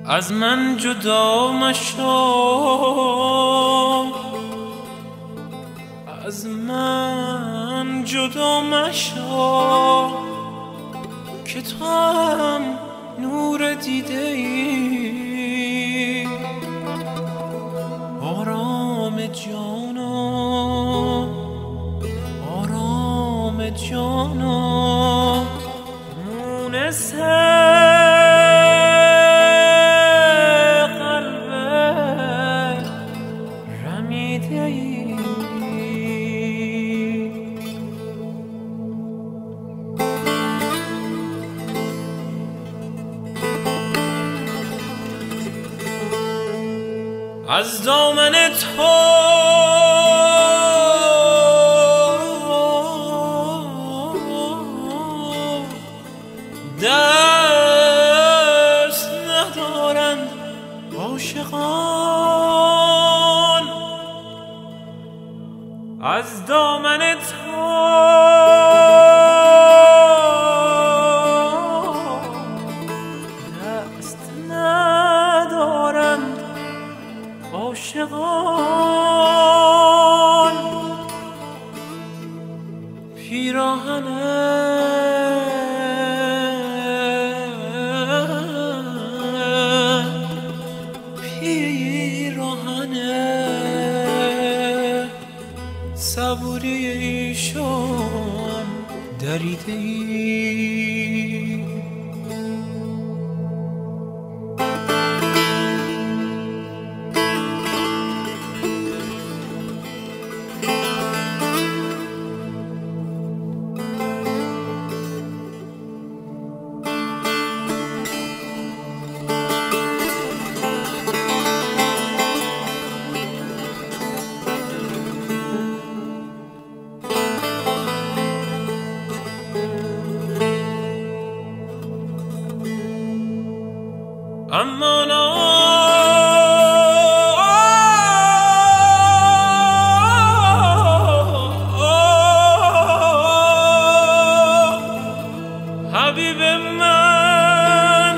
از من جدا مشو، از من جدا مشو که تو هم نور دیده ای. آرام جانا، آرام جانا، مونس قلب رمیده ای. از دامن تو دست ندارند عاشقان، از دامن تو دست ندارند عاشقان. پیراهن صبوری ایشان دریده ای. اما حبیب من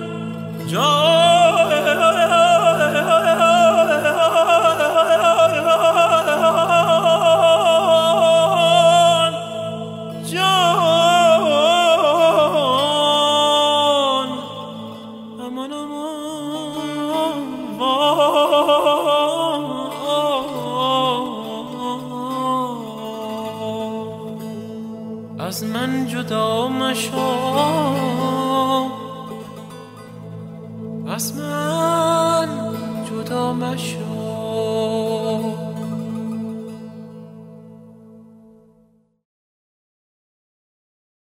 از من جدا مشو، از من جدا مشو.